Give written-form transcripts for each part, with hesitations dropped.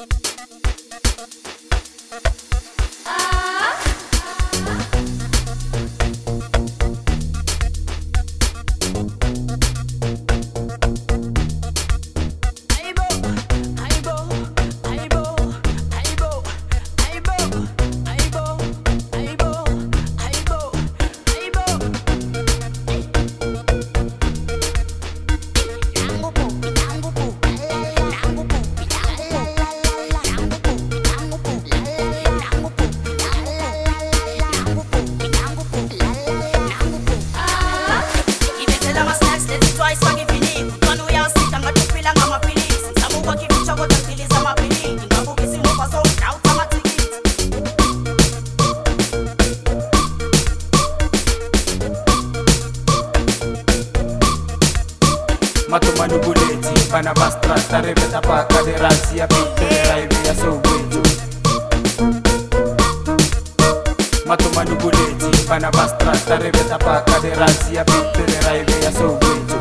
Matumanu buleti pana bastra tareveta paka de rasia pitere raive ya soweto. Matumanu buleti pana bastra tareveta paka de rasia pitere raive ya soweto.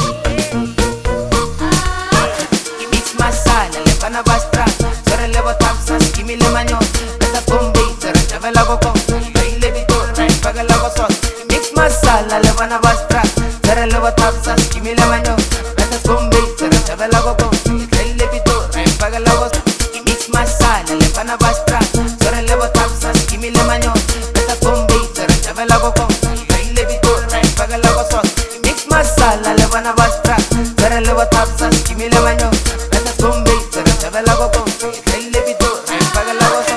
Mix masala le pana bastra sore le botapsas kimi le manyo esta bombi sore chavela goko baile vitor paga la gosot. Mix masala le pana bastra sore le botapsas kimi le manyo la gogo, el pito, paga la voz. Y mix masala, le pana bastra, sobre le botapsas, y mi le maño, esta combi, se rechave la gogo, el pito, paga la voz. Y mix masala, le pana bastra, sobre le botapsas, y mi le maño, esta combi, se rechave la gogo, el pito, paga la voz.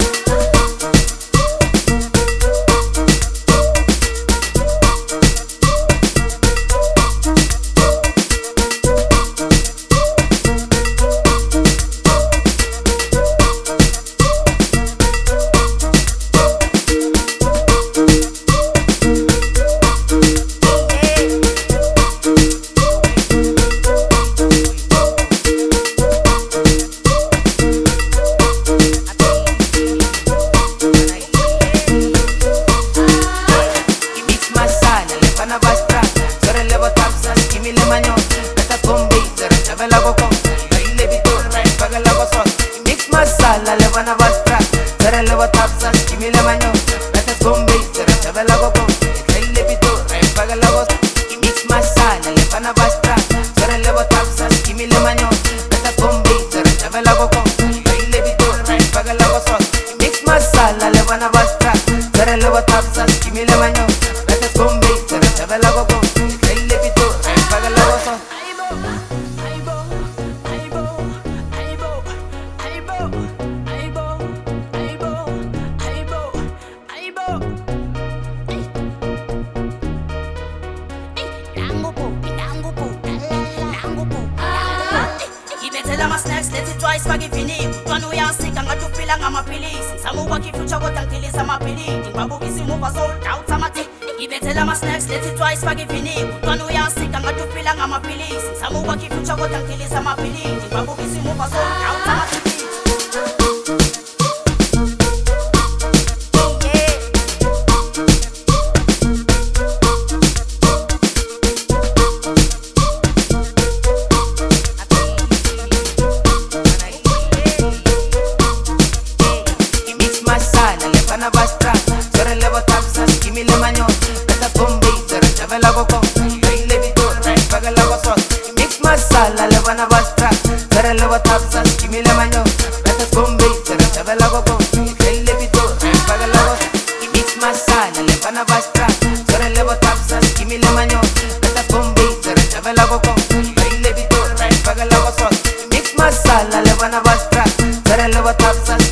Masala le van a bastar, pero le va a tapsar, y mi le baño, esta es combi, se rechave la gogo, el le pito, paga la voz. Y mix masala le van a bastar, pero le va a tapsar, y mi le baño, esta es combi, se rechave la gogo, el le pito, paga la voz. Y mix masala le van a bastar, pero le va a tapsar, y mi le baño, esta es combi, se rechave la gogo, el le pito, paga la voz. Let it twice for giving him. One way I'm sick and got to feel like I'm a police. Some work if you chug out until it's a mapili. Babu is move us all out automatic. Give it tell my snacks, let it twice for giving him. One way I'm sick and got to feel like I'm a police. Some work if you chug out until it's a mapili. Babu is move us all out automatic. Bastra, sobre le botapsas, y mi le maño, esta combi, se rechave la gogo, baile vitor, paga la gozot. Y mix masala le van a bastra, sobre le botapsas, y mi le maño, esta combi, se rechave la gogo, baile vitor, paga la gozot. Y mix masala le van a bastra, sobre le botapsas, y mi le maño, esta combi, se rechave la gogo, baile vitor, paga la gozot. Y mix masala le van a bastra, sobre le botapsas.